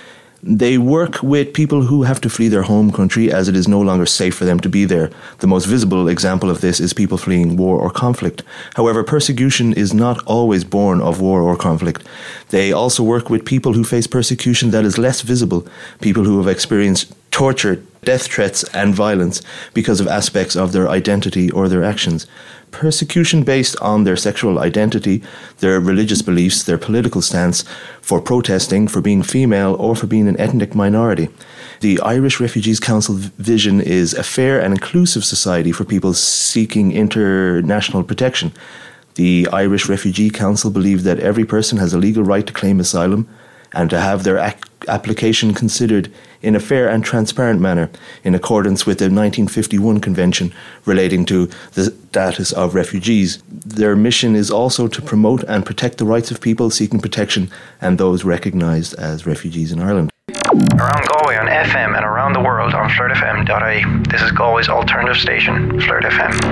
They work with people who have to flee their home country as it is no longer safe for them to be there. The most visible example of this is people fleeing war or conflict. However, persecution is not always born of war or conflict. They also work with people who face persecution that is less visible, people who have experienced torture, death threats and violence because of aspects of their identity or their actions. Persecution based on their sexual identity, their religious beliefs, their political stance, for protesting, for being female, or for being an ethnic minority. The Irish Refugees Council vision is a fair and inclusive society for people seeking international protection. The Irish Refugee Council believe that every person has a legal right to claim asylum and to have their application considered in a fair and transparent manner in accordance with the 1951 Convention relating to the status of refugees. Their mission is also to promote and protect the rights of people seeking protection and those recognised as refugees in Ireland. Around Galway on FM and around the world on flirtfm.ie. This is Galway's alternative station, Flirt FM.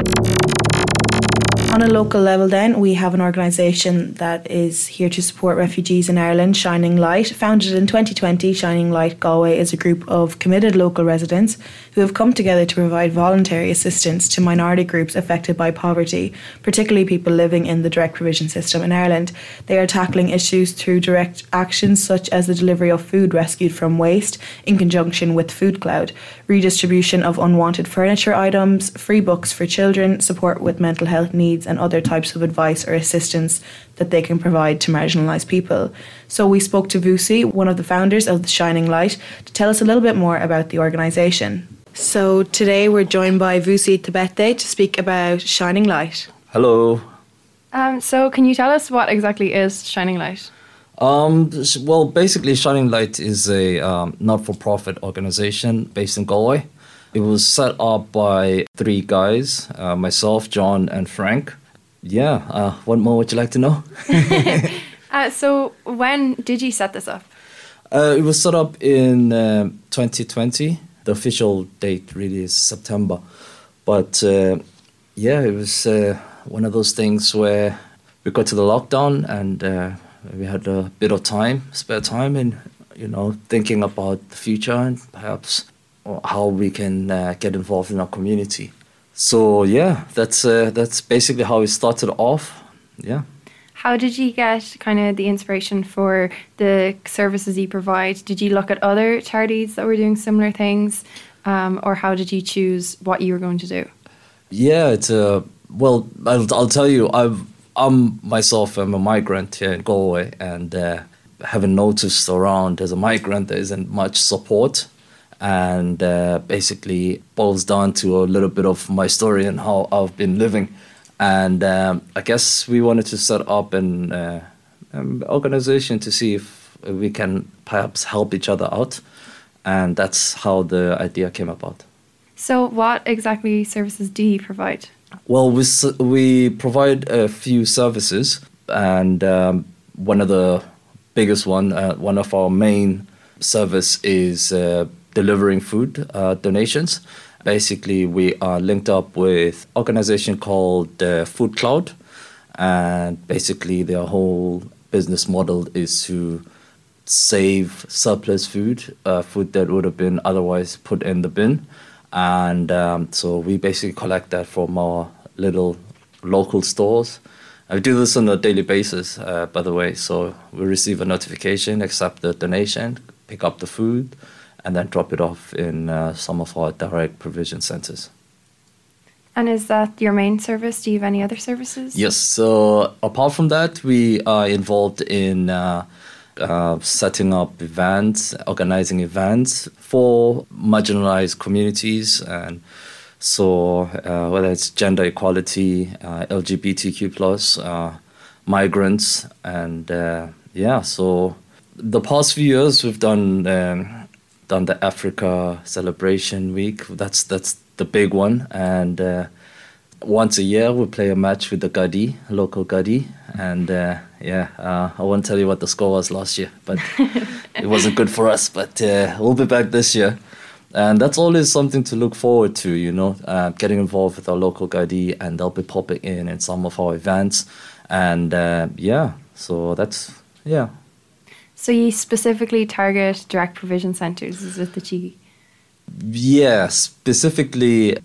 On a local level then, we have an organisation that is here to support refugees in Ireland, Shining Light. Founded in 2020, Shining Light Galway is a group of committed local residents who have come together to provide voluntary assistance to minority groups affected by poverty, particularly people living in the direct provision system in Ireland. They are tackling issues through direct actions such as the delivery of food rescued from waste in conjunction with Food Cloud, redistribution of unwanted furniture items, free books for children, support with mental health needs, and other types of advice or assistance that they can provide to marginalised people. So we spoke to Vusi, one of the founders of the Shining Light, to tell us a little bit more about the organisation. So today we're joined by Vusi Tebete to speak about Shining Light. Hello. So can you tell us what exactly is Shining Light? Well, basically Shining Light is a not-for-profit organisation based in Galway. It was set up by three guys, myself, John and Frank. Yeah, what more would you like to know? So when did you set this up? It was set up in 2020. The official date really is September. But yeah, it was one of those things where we got to the lockdown and we had a bit of time, spare time, and thinking about the future and perhaps how we can get involved in our community. So yeah, that's basically how it started off. Yeah. How did you get kind of the inspiration for the services you provide? Did you look at other charities that were doing similar things, or how did you choose what you were going to do? Yeah, well, I'll tell you, I'm myself, I'm a migrant here in Galway, and having noticed around as a migrant there isn't much support, and basically boils down to a little bit of my story and how I've been living. And I guess we wanted to set up and organization to see if we can perhaps help each other out. And that's how the idea came about. So what exactly services do you provide? Well, we provide a few services, and one of the biggest one of our main service is delivering food donations. Basically, we are linked up with an organization called Food Cloud, and basically their whole business model is to save surplus food that would have been otherwise put in the bin. And so we basically collect that from our little local stores. I do this on a daily basis, by the way. So we receive a notification, accept the donation, pick up the food, and then drop it off in some of our direct provision centers. And is that your main service? Do you have any other services? Yes. So apart from that, we are involved in setting up events, organizing events for marginalized communities. And so whether it's gender equality, LGBTQ+, migrants, and so the past few years we've done the Africa Celebration Week. That's the big one. And once a year we play a match with the Gadi, local Gadi. And I won't tell you what the score was last year, but it wasn't good for us. But we'll be back this year. And that's always something to look forward to, getting involved with our local Gadi, and they'll be popping in some of our events. And so that's. So you specifically target direct provision centres, is it that you... Yeah, specifically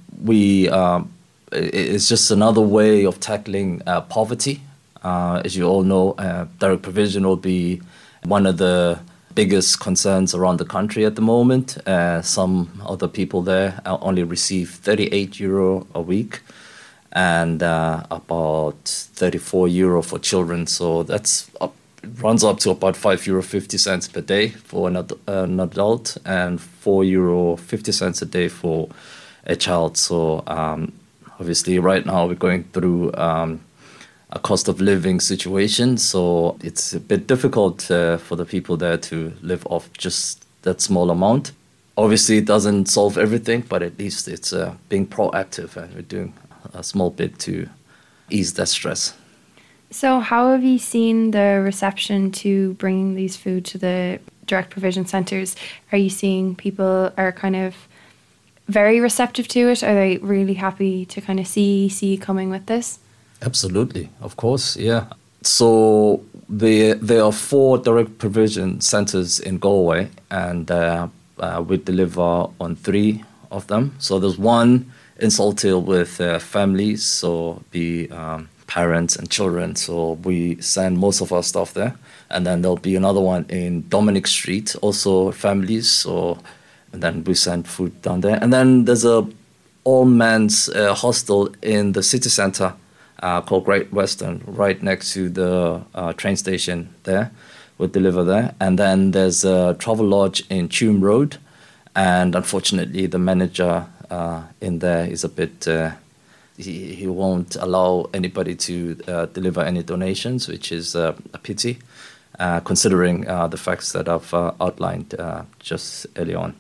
it's just another way of tackling poverty. As you all know, direct provision will be one of the biggest concerns around the country at the moment. Some other people there only receive €38 a week, and about €34 for children. So that's runs up to about €5.50 per day for an adult, and €4.50 a day for a child. So obviously right now we're going through a cost of living situation, so it's a bit difficult for the people there to live off just that small amount. Obviously it doesn't solve everything, but at least it's being proactive, and we're doing a small bit to ease that stress. So how have you seen the reception to bringing these food to the direct provision centres? Are you seeing people are kind of very receptive to it? Are they really happy to kind of see you coming with this? Absolutely, of course, yeah. So there are 4 direct provision centres in Galway, and we deliver on 3 of them. So there's one in Salthill with families, so parents and children. So we send most of our stuff there. And then there'll be another one in Dominic Street, also families. And then we send food down there. And then there's a all-men's hostel in the city centre called Great Western, right next to the train station there. We'll deliver there. And then there's a travel lodge in Tuam Road. And unfortunately, the manager in there is a bit... He won't allow anybody to deliver any donations, which is a pity, considering the facts that I've outlined just early on.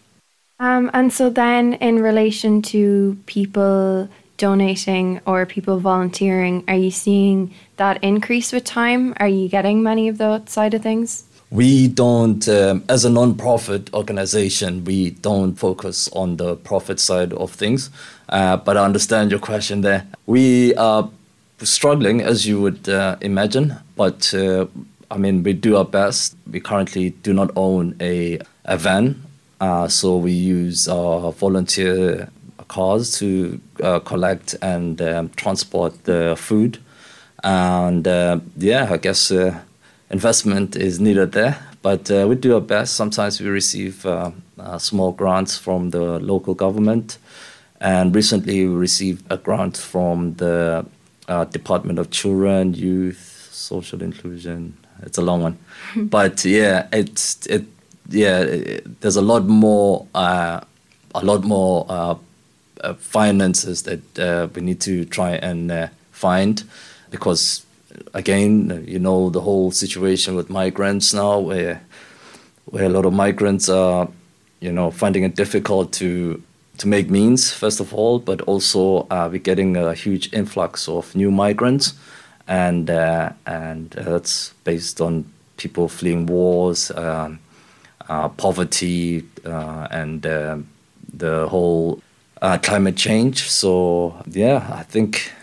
And so then in relation to people donating or people volunteering, are you seeing that increase with time? Are you getting many of that side of things? We don't, as a non-profit organization, we don't focus on the profit side of things. But I understand your question there. We are struggling, as you would imagine, but we do our best. We currently do not own a van, so we use our volunteer cars to collect and transport the food. And I guess investment is needed there, but we do our best. Sometimes we receive small grants from the local government. And recently we received a grant from the Department of Children, Youth, Social Inclusion. It's a long one. But there's a lot more finances that we need to try and find, because again, you know, the whole situation with migrants now, where a lot of migrants are, you know, finding it difficult to make means, first of all, but also we're getting a huge influx of new migrants, and that's based on people fleeing wars, poverty, and the whole climate change. So I think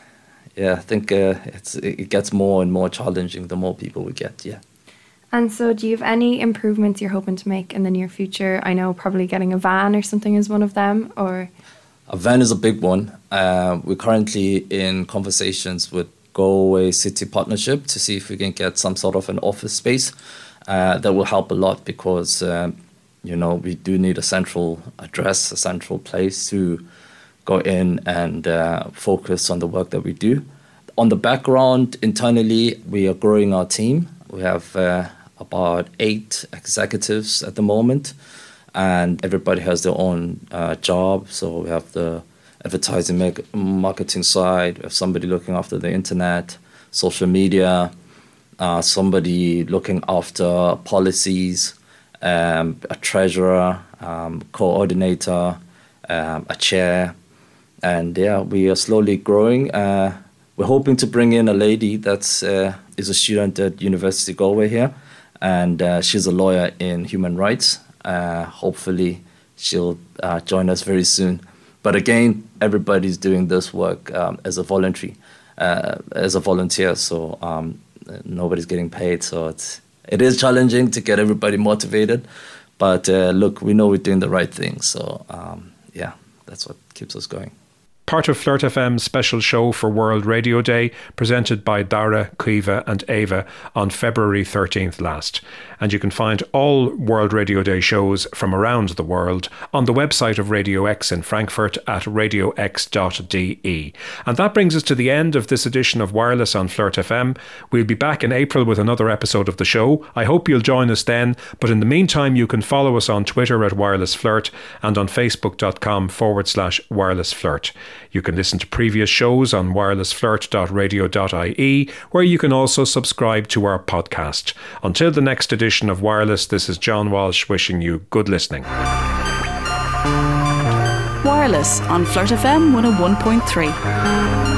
it gets more and more challenging the more people we get. Yeah. And so do you have any improvements you're hoping to make in the near future? I know probably getting a van or something is one of them, or... A van is a big one. We're currently in conversations with Galway City Partnership to see if we can get some sort of an office space. That will help a lot because, you know, we do need a central address, a central place to go in and focus on the work that we do. On the background, internally, we are growing our team. We have about 8 executives at the moment, and everybody has their own job. So we have the advertising marketing side, we have somebody looking after the internet, social media, somebody looking after policies, a treasurer, coordinator, a chair, and we are slowly growing. We're hoping to bring in a lady that's is a student at University Galway here, and she's a lawyer in human rights. Hopefully she'll join us very soon. But again, everybody's doing this work as a volunteer, so nobody's getting paid. So it is challenging to get everybody motivated. But look, we know we're doing the right thing. So that's what keeps us going. Part of Flirt FM's special show for World Radio Day, presented by Dara, Caoimhe and Ava on February 13th last. And you can find all World Radio Day shows from around the world on the website of Radio X in Frankfurt at radiox.de. And that brings us to the end of this edition of Wireless on Flirt FM. We'll be back in April with another episode of the show. I hope you'll join us then. But in the meantime, you can follow us on Twitter at Wireless Flirt and on Facebook.com/Wireless Flirt. You can listen to previous shows on wirelessflirt.radio.ie, where you can also subscribe to our podcast. Until the next edition of Wireless, this is John Walsh wishing you good listening. Wireless on Flirt FM 101.3.